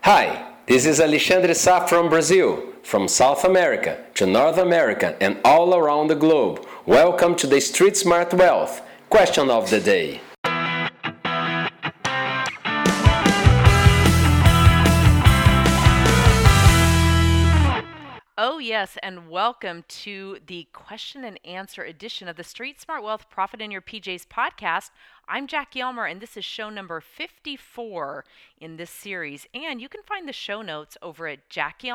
Hi, this is Alexandre Sá from Brazil, from South America to North America and all around the globe. Welcome to the Street Smart Wealth question of the day. Oh, yes, and welcome to the question and answer edition of the Street Smart Wealth Profit in Your PJs podcast. I'm Jackie Elmer, and this is show number 54 in this series. And you can find the show notes over at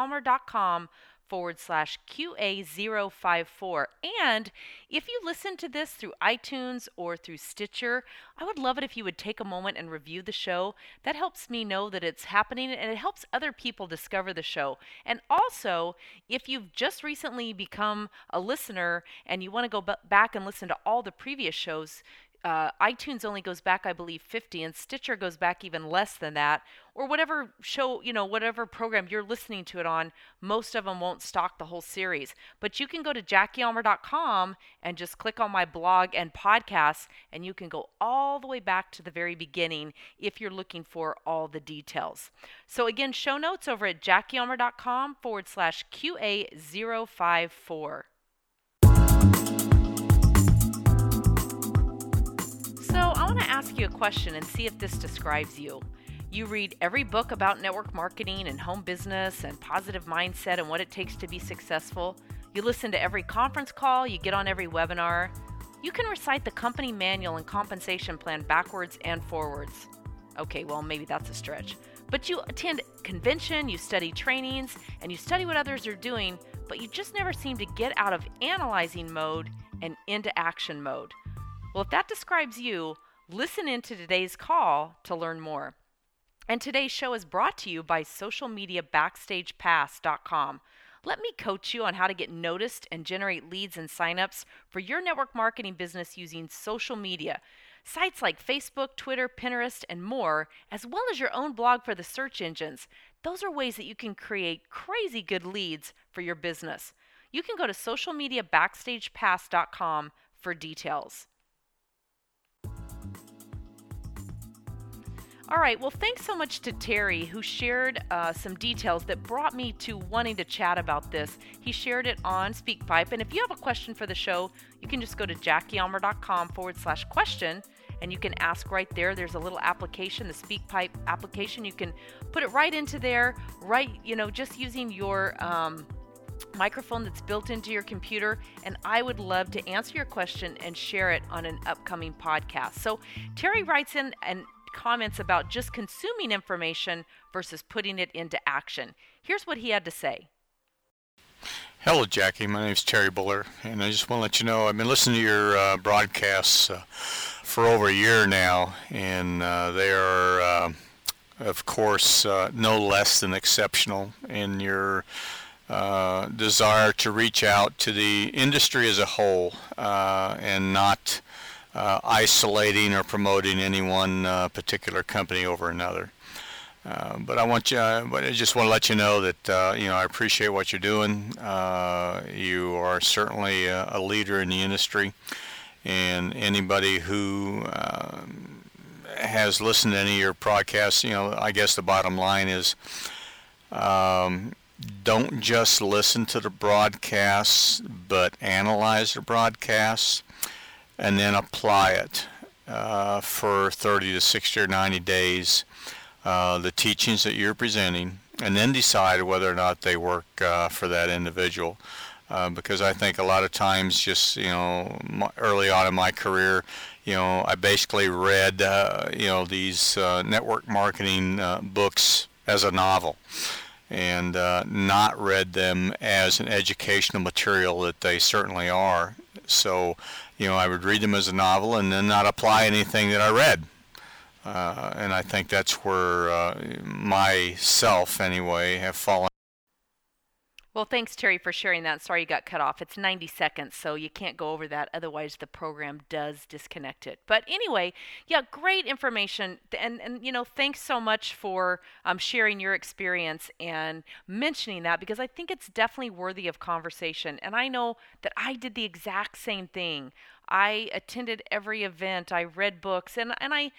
JackieElmer.com/QA054. And if you listen to this through iTunes or through Stitcher, I would love it if you would take a moment and review the show. That helps me know that it's happening, and it helps other people discover the show. And also, if you've just recently become a listener and you want to go back and listen to all the previous shows, iTunes only goes back, I believe, 50, and Stitcher goes back even less than that. Or whatever show, whatever program you're listening to it on, most of them won't stock the whole series. But you can go to JackieElmer.com and just click on my blog and podcasts, and you can go all the way back to the very beginning if you're looking for all the details. So again, show notes over at JackieElmer.com/QA054. So I want to ask you a question and see if this describes you. You read every book about network marketing and home business and positive mindset and what it takes to be successful. You listen to every conference call, you get on every webinar. You can recite the company manual and compensation plan backwards and forwards. Okay, well, maybe that's a stretch. But you attend convention, you study trainings, and you study what others are doing, but you just never seem to get out of analyzing mode and into action mode. Well, if that describes you, listen into today's call to learn more. And today's show is brought to you by socialmediabackstagepass.com. Let me coach you on how to get noticed and generate leads and signups for your network marketing business using social media. Sites like Facebook, Twitter, Pinterest, and more, as well as your own blog for the search engines. Those are ways that you can create crazy good leads for your business. You can go to socialmediabackstagepass.com for details. All right, well, thanks so much to Terry, who shared some details that brought me to wanting to chat about this. He shared it on SpeakPipe, and if you have a question for the show, you can just go to JackieElmer.com/question, and you can ask right there. There's a little application, the SpeakPipe application. You can put it right into there, just using your microphone that's built into your computer, and I would love to answer your question and share it on an upcoming podcast. So Terry writes in and comments about just consuming information versus putting it into action. Here's what he had to say. Hello, Jackie. My name is Terry Buller, and I just want to let you know I've been listening to your broadcasts for over a year now, and they are, of course, no less than exceptional in your desire to reach out to the industry as a whole and not isolating or promoting any one particular company over another. But I just want to let you know that I appreciate what you're doing. You are certainly a leader in the industry, and anybody who has listened to any of your podcasts, I guess the bottom line is don't just listen to the broadcasts, but analyze the broadcasts and then apply it for 30 to 60 or 90 days, the teachings that you're presenting, and then decide whether or not they work for that individual. Because I think a lot of times, just early on in my career, I basically read these network marketing books as a novel, and not read them as an educational material that they certainly are. So, I would read them as a novel and then not apply anything that I read. And I think that's where myself, anyway, have fallen. Well, thanks, Terry, for sharing that. Sorry you got cut off. It's 90 seconds, so you can't go over that. Otherwise, the program does disconnect it. But anyway, yeah, great information. And thanks so much for sharing your experience and mentioning that, because I think it's definitely worthy of conversation. And I know that I did the exact same thing. I attended every event. I read books, and I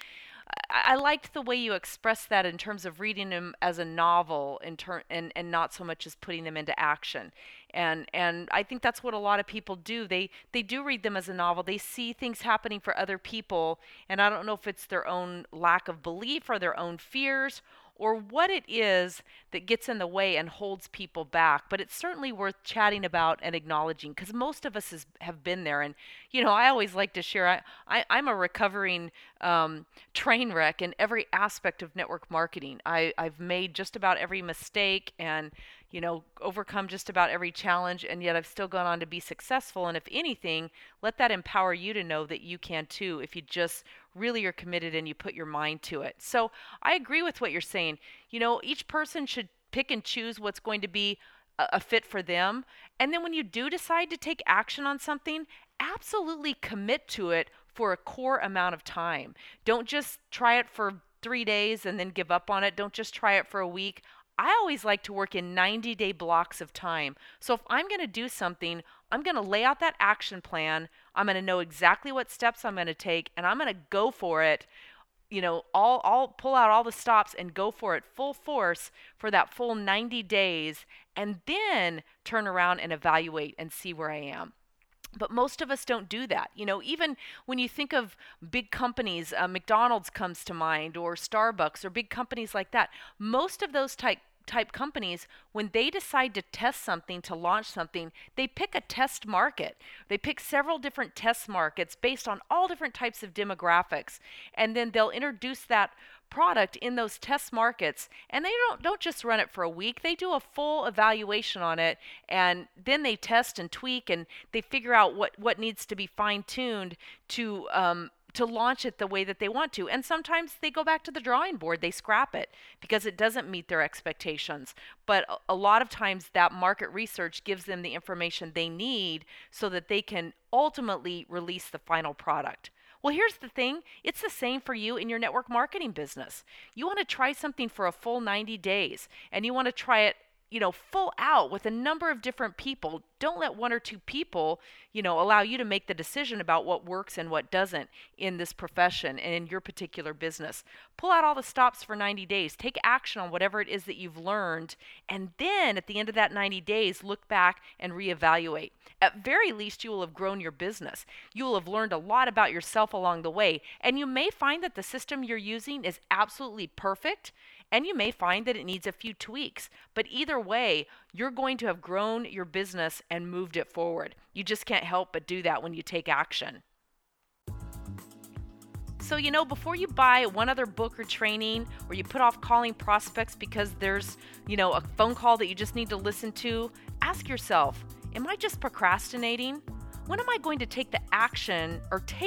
I liked the way you expressed that in terms of reading them as a novel and not so much as putting them into action. And I think that's what a lot of people do. They do read them as a novel. They see things happening for other people, and I don't know if it's their own lack of belief or their own fears or what it is that gets in the way and holds people back. But it's certainly worth chatting about and acknowledging, because most of us have been there. And, I always like to share, I'm a recovering train wreck in every aspect of network marketing. I've made just about every mistake and, overcome just about every challenge, and yet I've still gone on to be successful. And if anything, let that empower you to know that you can too, if you just really are committed and you put your mind to it. So I agree with what you're saying. Each person should pick and choose what's going to be a fit for them. And then when you do decide to take action on something, absolutely commit to it for a core amount of time. Don't just try it for 3 days and then give up on it. Don't just try it for a week. I always like to work in 90-day blocks of time. So if I'm going to do something, I'm going to lay out that action plan. I'm going to know exactly what steps I'm going to take, and I'm going to go for it. I'll pull out all the stops and go for it full force for that full 90 days, and then turn around and evaluate and see where I am. But most of us don't do that. Even when you think of big companies, McDonald's comes to mind, or Starbucks, or big companies like that. Most of those type companies, when they decide to test something, to launch something, they pick a test market. They pick several different test markets based on all different types of demographics, and then they'll introduce that product in those test markets, and they don't just run it for a week. They do a full evaluation on it, and then they test and tweak, and they figure out what needs to be fine-tuned to launch it the way that they want to. And sometimes they go back to the drawing board. They scrap it because it doesn't meet their expectations. But a lot of times that market research gives them the information they need so that they can ultimately release the final product. Well, here's the thing. It's the same for you in your network marketing business. You want to try something for a full 90 days, and you want to try it full out with a number of different people. Don't let one or two people, allow you to make the decision about what works and what doesn't in this profession and in your particular business. Pull out all the stops for 90 days. Take action on whatever it is that you've learned. And then at the end of that 90 days, look back and reevaluate. At very least, you will have grown your business. You will have learned a lot about yourself along the way. And you may find that the system you're using is absolutely perfect, and you may find that it needs a few tweaks. But either way, you're going to have grown your business and moved it forward. You just can't help but do that when you take action. So, before you buy one other book or training, or you put off calling prospects because there's, a phone call that you just need to listen to, ask yourself, am I just procrastinating? When am I going to take action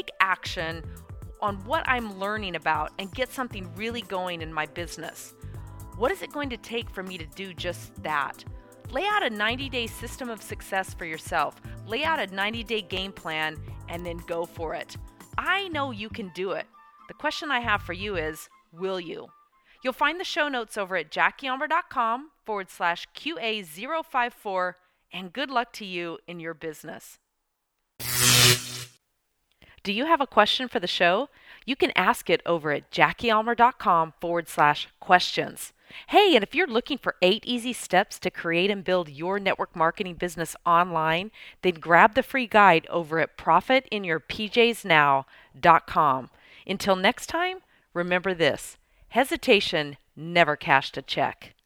on what I'm learning about and get something really going in my business? What is it going to take for me to do just that? Lay out a 90-day system of success for yourself. Lay out a 90-day game plan and then go for it. I know you can do it. The question I have for you is, will you? You'll find the show notes over at JackieUlmer.com/QA054, and good luck to you in your business. Do you have a question for the show? You can ask it over at JackieUlmer.com/questions. Hey, and if you're looking for 8 easy steps to create and build your network marketing business online, then grab the free guide over at profitinyourpjsnow.com. Until next time, remember this: hesitation never cashed a check.